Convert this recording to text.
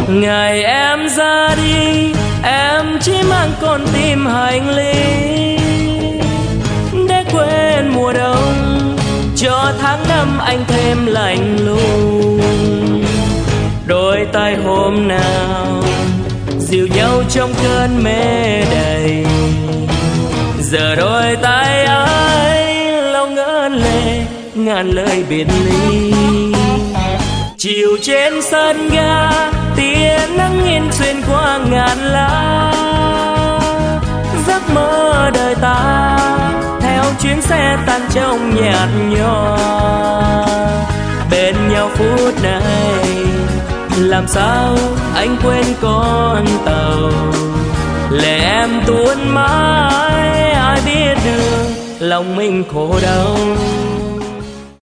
Ngày em ra đi em chỉ mang con tim hành lý để quên mùa đông, cho tháng năm anh thêm lạnh lùng. Đôi tay hôm nào dìu nhau trong cơn mê đầy, giờ đôi tay ấy lòng ngân lệ ngàn lời biệt ly. Chiều trên sân ga tia nắng nghiêng xuyên qua ngàn lá, giấc mơ đời ta theo chuyến xe tan trong nhạt nhòa. Bên nhau phút này làm sao anh quên con tàu, lệ em tuôn mãi ai biết được lòng mình khổ đau.